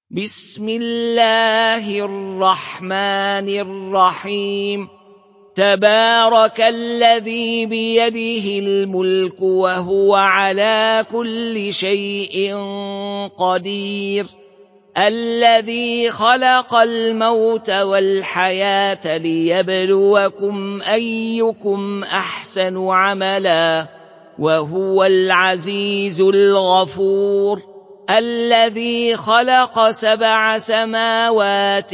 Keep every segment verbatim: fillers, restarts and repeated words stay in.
بسم الله الرحمن الرحيم تبارك الذي بيده الملك وهو على كل شيء قدير الذي خلق الموت والحياة ليبلوكم أيكم أحسن عملا وهو العزيز الغفور الذي خلق سبع سماوات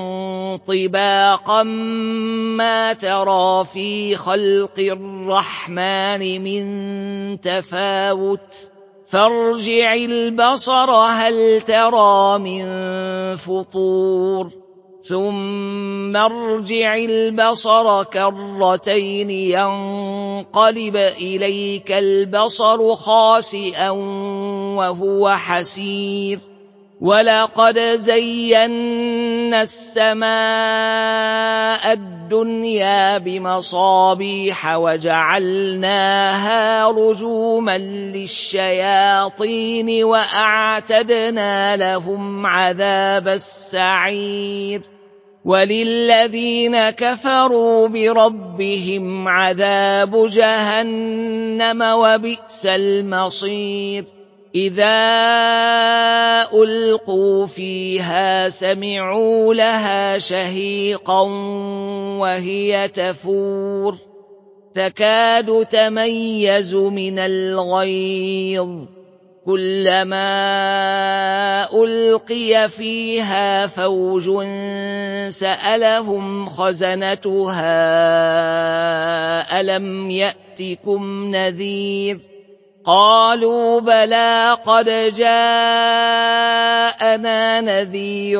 طباقا ما ترى في خلق الرحمن من تفاوت فارجع البصر هل ترى من فطور ثم ارجع البصر كرتين ينقلب إليك البصر خاسئا وهو حسير ولقد زينا السماء الدنيا بمصابيح وجعلناها رجوما للشياطين وأعتدنا لهم عذاب السعير وللذين كفروا بربهم عذاب جهنم وبئس المصير إذا ألقوا فيها سمعوا لها شهيقا وهي تفور تكاد تميز من الغيظ كلما ألقي فيها فوج سألهم خزنتها ألم يأتكم نذير قالوا بلى قد جاءنا نذير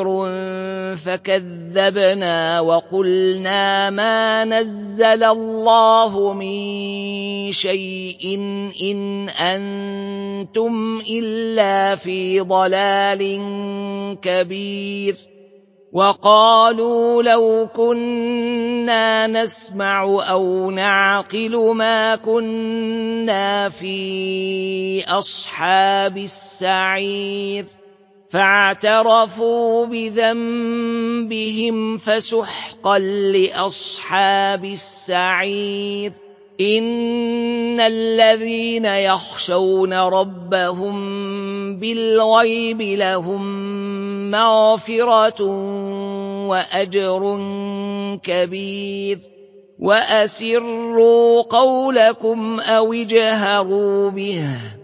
فكذبنا وقلنا ما نزل الله من شيء إن أنتم إلا في ضلال كبير وقالوا لو كنا نسمع أو نعقل ما كنا في أصحاب السعير فاعترفوا بذنبهم فسحقا لأصحاب السعير إن الذين يخشون ربهم بالغيب لهم مغفرة وأجر كبير وأسروا قولكم أو اجهروا به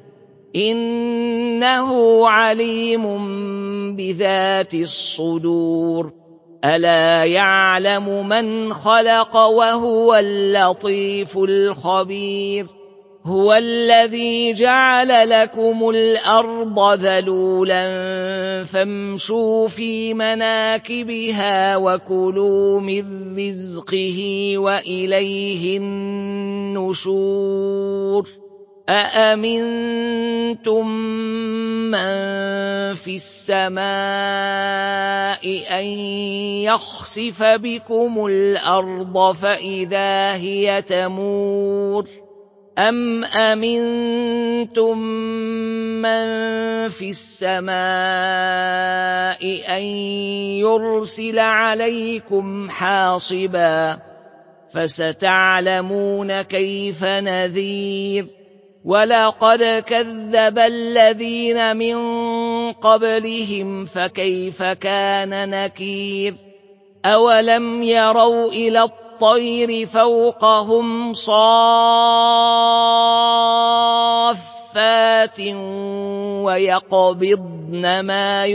إنه عليم بذات الصدور ألا يعلم من خلق وهو اللطيف الخبير هو الذي جعل لكم الأرض ذلولا فامشوا في مناكبها وكلوا من رزقه وإليه النشور أأمنتم من في السماء أن يخسف بكم الأرض فإذا هي تمور أم أمنتم من في السماء أن يرسل عليكم حاصبا فستعلمون كيف نذير ولقد كذب الذين من قبلهم فكيف كان نكير أولم يروا إلى الطير فوقهم صافات ويقبضن ما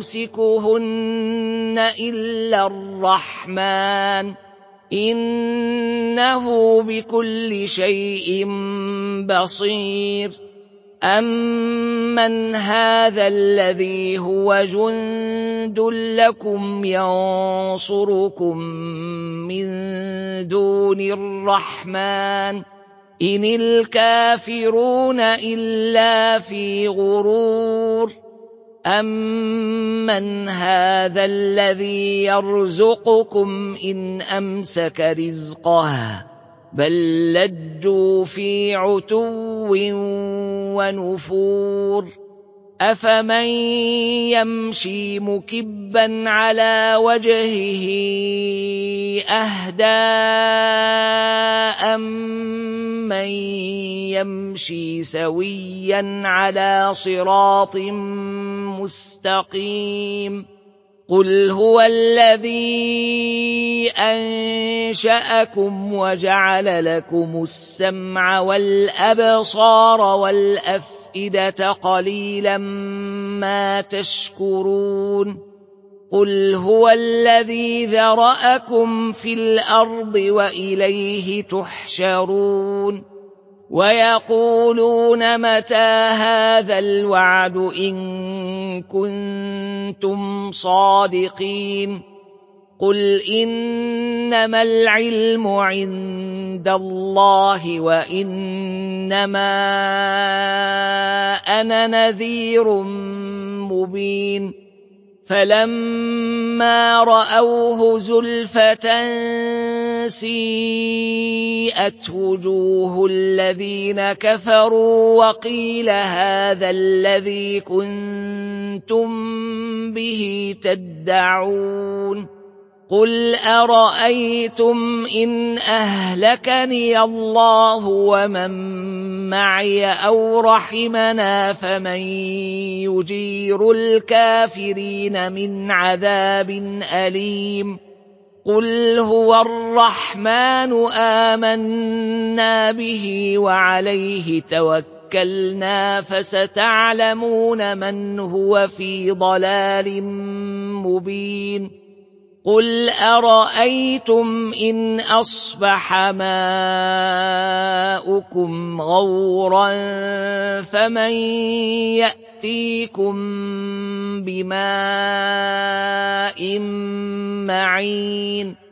يمسكهن إلا الرحمن إنه بكل شيء بصير أمن هذا الذي هو جند لكم ينصركم من دون الرحمن إن الكافرون إلا في غرور أمن هذا الذي يرزقكم إن أمسك رزقه بل لجوا في عتو ونفور أَفَمَن يَمْشِي مُكِبًّا عَلَىٰ وَجْهِهِ أَهْدَىٰ أَمَّن يَمْشِي سَوِيًّا عَلَىٰ صِرَاطٍ مُّسْتَقِيمٍ قُلْ هُوَ الَّذِي أَنشَأَكُمْ وَجَعَلَ لَكُمُ السَّمْعَ وَالْأَبْصَارَ وَالْأَفْئِدَةَ قَلِيلًا مَّا تَشْكُرُونَ قُلْ هُوَ الَّذِي ذَرَأَكُمْ فِي الْأَرْضِ وَإِلَيْهِ تُحْشَرُونَ وَيَقُولُونَ مَتَىٰ هَٰذَا الْوَعْدُ إِن كُنتُمْ صَادِقِينَ قُلْ إِنَّمَا الْعِلْمُ عِندَ اللَّهِ وَإِنَّمَا أَنَا نَذِيرٌ مُّبِينٌ فَلَمَّا رَأَوْهُ زُلْفَةً سِيئَتْ وُجُوهُ الَّذِينَ كَفَرُوا وَقِيلَ هَٰذَا الَّذِي كُنتُم بِهِ تَدَّعُونَ قُلْ أَرَأَيْتُمْ إِنْ أَهْلَكَنِيَ اللَّهُ وَمَن مَّعِيَ أَوْ رَحِمَنَا فَمَن يُجِيرُ الْكَافِرِينَ مِنْ عَذَابٍ أَلِيمٍ قُلْ هُوَ الرَّحْمَٰنُ آمَنَّا بِهِ وَعَلَيْهِ تَوَكَّلْنَا فَسَتَعْلَمُونَ مَنْ هُوَ فِي ضَلَالٍ مُّبِينٍ قُلْ أَرَأَيْتُمْ إِنْ أَصْبَحَ مَاؤُكُمْ غَوْرًا فَمَن يَأْتِيكُم بِمَاءٍ مَّعِينٍ